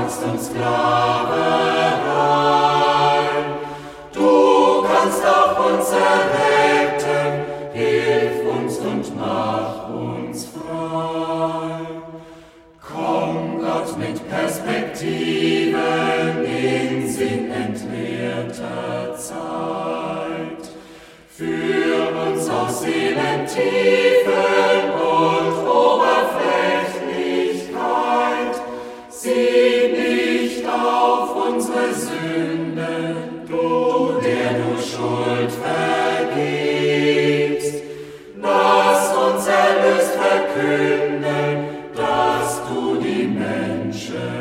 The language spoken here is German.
Angst und Sklaverei. Du kannst auch uns erretten, hilf uns und mach uns frei. Komm, Gott, mit Perspektiven in sinnentleerter Zeit. Führ uns aus Seelentiefen und Oberflächlichkeit. Sieh nicht auf unsere Sünden, du, der du Schuld vergibst.